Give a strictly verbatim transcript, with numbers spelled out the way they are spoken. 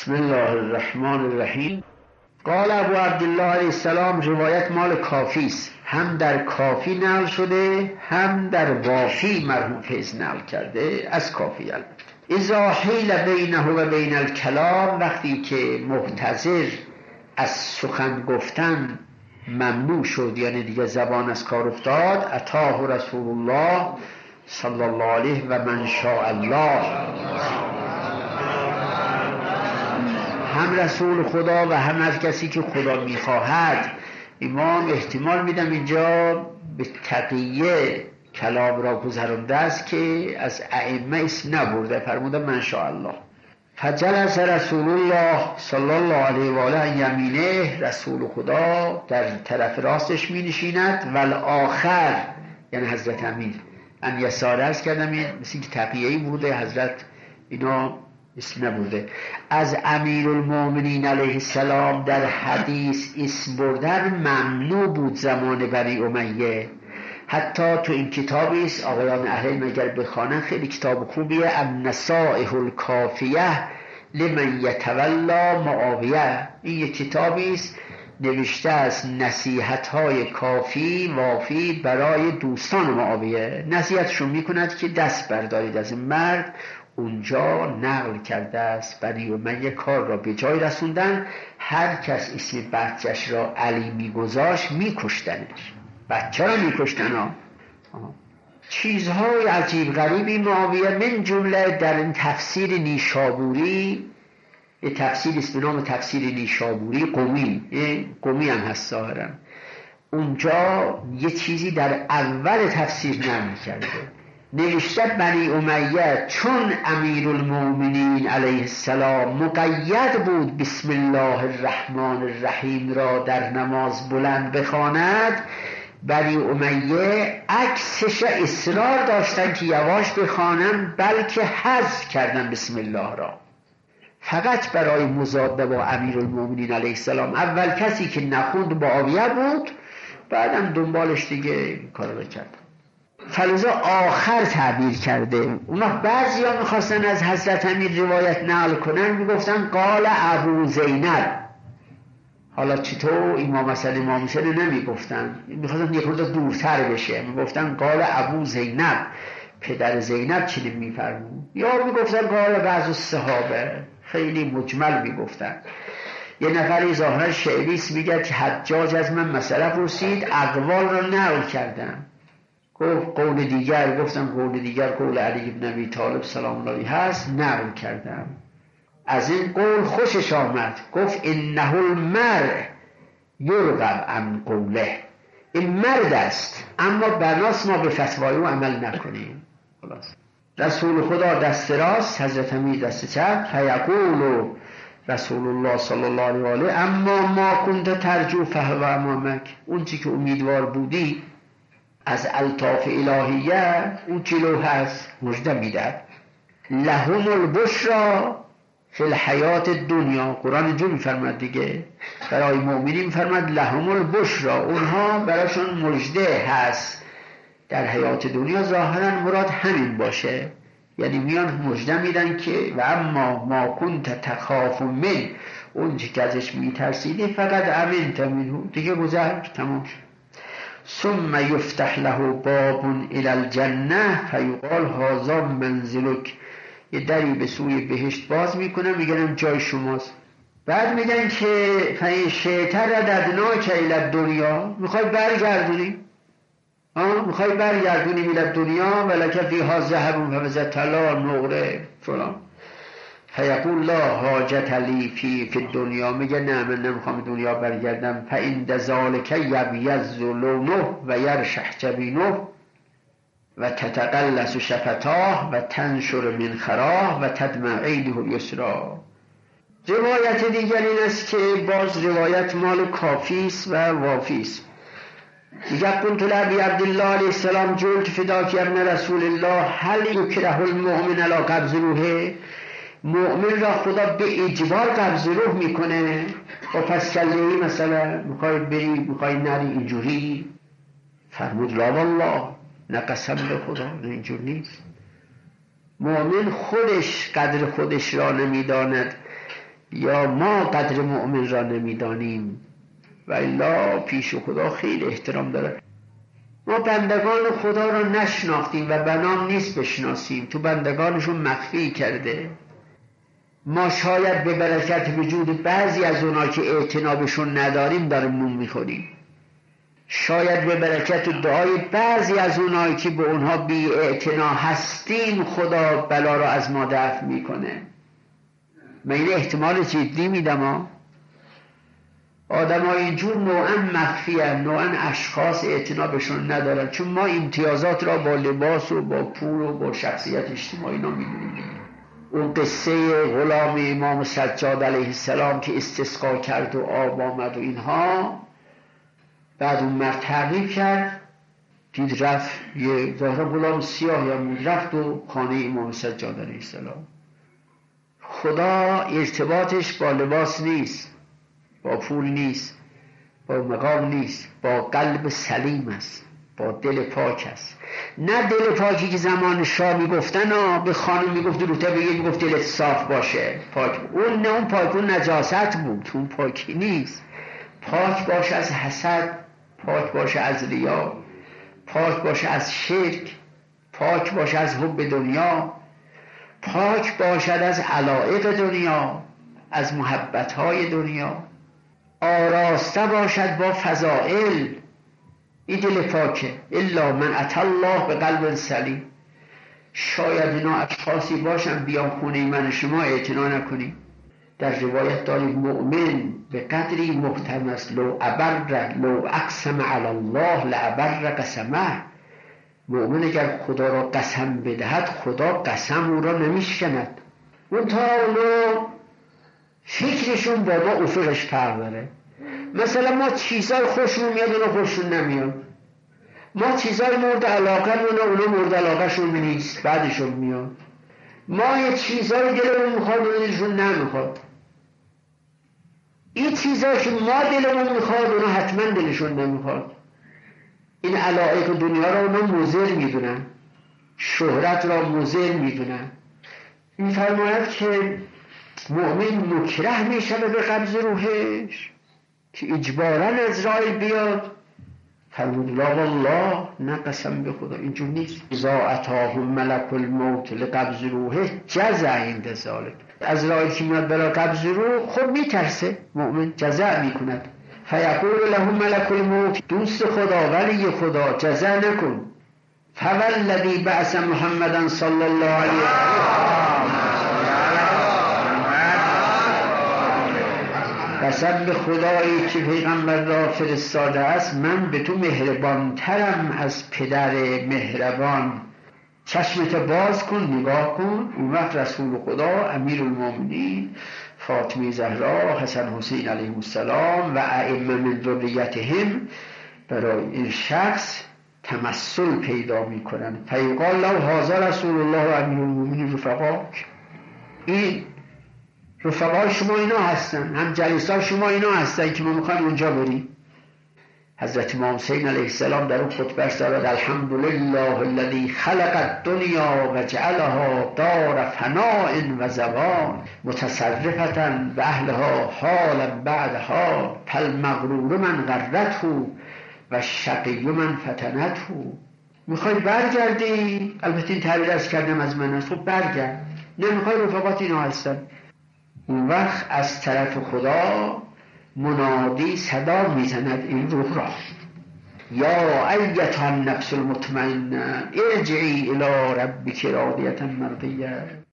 بسم الله الرحمن الرحیم. قال ابو عبدالله علیه السلام، روایت مال کافی است، هم در کافی نقل شده هم در وافی مرحوم فیض نقل کرده از کافی. البته اذا حیل بینه و بین الکلام، وقتی که محتضر از سخن گفتن ممنوع شد، یعنی دیگه زبان از کار افتاد، اتاه رسول الله صلی الله علیه و من شاء الله، هم رسول خدا و هم از کسی که خدا میخواهد. امام احتمال میدم اینجا به تقیه کلام را گذرانده است که از ائمه اسم نبرده، فرموده من شاء الله. فجلس رسول الله صلی الله علیه و آله یمینه، رسول خدا در طرف راستش می نشیند، والآخر یعنی حضرت امیر ان یساره است کردم، این مثل که تقیه‌ای بوده، حضرت اینا اسم نبوده. از امیرالمومنین علیه السلام در حدیث اسم بردن ممنوع بود زمان بنی امیه. حتی تو این کتابی است آقایان اهل علم اگر بخوانن، خیلی کتاب خوبیه، النصائح الکافیه لمن یتولا معاویه. این یک کتابی است نوشته از نصیحت های کافی وافی برای دوستان معاویه. نصیحتشون میکند که دست بردارید از این مرد، اونجا نقل کرده است بنی امیه کار را به جای رسوندن، هر کس اسم بچه‌اش را علی میگذاشت میکشتنش. بچه را میکشتن ها. چیزهای عجیب غریبی معاویه، من جمله در این تفسیر نیشابوری، یه تفسیر است به نام تفسیر نیشابوری قمی، قمی هم هست ظاهرا، اونجا یه چیزی در اول تفسیر نقل کرده، نوشته بنی امیه چون امیرالمومنین علیه السلام مقید بود بسم الله الرحمن الرحیم را در نماز بلند بخواند، بنی امیه عکسش اصرار داشتن که یواش بخوانن، بلکه حذف کردن بسم الله را، فقط برای مضاده با امیرالمومنین علیه السلام. اول کسی که نخوند معاویه بود، بعدم دنبالش دیگه کارو کرد. فلذا آخر تعبیر کرده. اونا بعضی ها میخواستن از حضرت امیر روایت نقل کنن، میگفتن قال ابو زینب. حالا چطور امام مثلا امام حسین نمیگفتن، میخواستن یه خورده دورتر بشه، میگفتن قال ابو زینب، پدر زینب چی میفرمون، یا میگفتن قال بعض الصحابه، خیلی مجمل میگفتن. یه نفری ظاهرا شعریست میگه که حجاج از من مسئله پرسید، اقوال را نقل کردم، گفت قول دیگر، گفتم قول دیگر قول علی بن ابی طالب سلام الله علیه هست، نقل کردم. از این قول خوشش آمد، گفت انه المرء یرغب عن قوله، این مرد است اما بناس ما به فتوای او عمل نکنیم. خلاص رسول خدا دست راست، حضرت امیر دست چپ، فیقول رسول الله صلی الله علیه و آله اما ما کنت ترجو فهو امامک، اون چی که امیدوار بودی از الطاف الهیه اون جلو هست، مژده میدهد. لهم البشرا فی الحیات دنیا، قرآن اینجور میفرماد دیگه، برای مؤمنین میفرماد لهم البشرا، اونها براشون مژده هست در حیات دنیا. ظاهرا مراد همین باشه، یعنی میان مژده میدن که و اما ما کنت تخاف من، اون چی که ازش میترسیدی فقط امنت منه، دیگه گذشت تمام شد. ثم یفتح له باب الی الجنه فیقال هذا منزلک، یه دری به سوی بهشت باز میکنن، میگن جای شماست. بعد میگن که فین شئت رددناک الی الدنیا، میخوای برگردونی، ها میخوای برگردونی الی الدنیا ولک فیها ذهب و فضه طلا نقره فلان، فیقول لا حاجت لی فی فی الدنیا، میگه نه من نمیخوام دنیا برگردم. فان ذلک یبیض لونه و یرشح جبینه و تتقلص شفتاه و تنشر من خراه و تدمع عینه الیسری. روایت دیگر این است که باز روایت مال کافی است و وافی است. میگه قلت لابی عبدالله علیه السلام جلت فداک ابن رسول الله هل یکره المؤمن علی قبض روحه، مؤمن را خدا به اجبار قبض روح میکنه؟ و پس کلهی مثلا میخوای بری میخوای نری اینجوری؟ فرمود لا والله، نه قسم به خدا، نه اینجور نیست. مؤمن خودش قدر خودش را نمیداند، یا ما قدر مؤمن را نمیدانیم و الا پیش خدا خیلی احترام داره. ما بندگان خدا را نشناختیم و بنام نیست بشناسیم، تو بندگانشون مخفی کرده. ما شاید به برکت وجود بعضی از اونا که اعتنابشون نداریم داریم نون میخوریم، شاید به برکت دعای بعضی از اونایی که به اونها بی اعتنا هستیم خدا بلا را از ما دفع میکنه. من این احتمال جدی میدم. آدم ها اینجور نوعا مخفی هستند، نوعا اشخاص اعتنا بهشون ندارن، چون ما امتیازات را با لباس و با پول و با شخصیت اجتماعی نا میدونیم. اون قصه غلام امام سجاد علیه السلام که استسقا کرد و آب آمد و اینها، بعد اون مرد تعقیب کرد، دید رفت، یه ظاهر غلام سیاهی هم بود، رفت و خانه امام سجاد علیه السلام. خدا ارتباطش با لباس نیست، با پول نیست، با مقام نیست، با قلب سلیم است، با دل پاک است. نه دل پاکی که زمان شاه میگفتن آه به خانم میگفت دروته بگه، میگفت دلت صاف باشه پاک. اون نه، اون پاک اون نجاست بود، اون پاکی نیست. پاک باشه از حسد، پاک باشه از ریا، پاک باشه از شرک، پاک باشه از حب دنیا، پاک باشد از علایق دنیا، از محبتهای دنیا، آراسته باشد با فضائل. این دل پاکه. الا من اتی الله به قلب سلیم. شاید اینا اشخاصی باشن بیان خونه من شما اعتنا نکنیم. در روایت داریم مؤمن به قدری محترم است، لو ابر لو اقسم علی الله لابر قسمه. مؤمن اگر خدا را قسم بدهد خدا قسم او را نمیشکند. اون تا اونو فکرشون با ما افقش فرق داره. مثلا ما چیزای خوشمون میاد اونا خوششون نمیاد، ما چیزای مورد علاقه اونا اونا مورد علاقه شون نیست، بعدشون میاد. ما یه چیزای دلمون میخواد اونا دلشون نمیخواد. این چیزایی که ما دلمون میخواد اونا حتما دلشون نمیخواد. این علایق دنیا را اونا مضر میدونن، شهرت را مضر میدونن. میفرماید که مؤمن مکره میشه به قبض روحش که اجباراً عزرائیل بیاد. فرمود لا والله، نه قسم به خدا اینجور نیست. اذا اتاه ملک الموت لقبض روحه جزع عند ذلک. عزرائیل که میاد برای قبض روح خب میترسه، مؤمن جزع میکند. فیقول له ملک الموت، دوست خدا ولی خدا جزع نکن. فوالذی بعث محمدا صلی الله علیه و آله، قسم به خدایی که پیغمبر را فرستاده است من به تو مهربانترم از پدر مهربان. چشمت باز کن، نگاه کن. اون وقت رسول خدا، امیر المومنین، فاطمه زهرا، حسن حسین علیهم السلام و ائمه من ذریتهم برای این شخص تمثل پیدا می کنن. فیقال له هذا رسول الله و امیر المومنین رفقاک. این رفقای شما اینا هستن، هم جلیسان شما اینا هستن که ما میخوایم اونجا بریم. حضرت امام حسین علیه السلام در اون خطبه‌اش دارد الحمدلله الذی خلق الدنیا و جعلها دار فناء و زوال متصرفة به اهلها حالا بعد حال فالمغرور من غرته و الشقی من فتنته. میخوای برگردی؟ البته این تعبیر از کردم از من است، خب برگرد. نمیخوای رفقات اینا هستن. اون وقت از طرف خدا منادی صدا میزند این روح را، یا ایتها النفس المطمئنه ارجعی الی ربک راضیة مرضیه.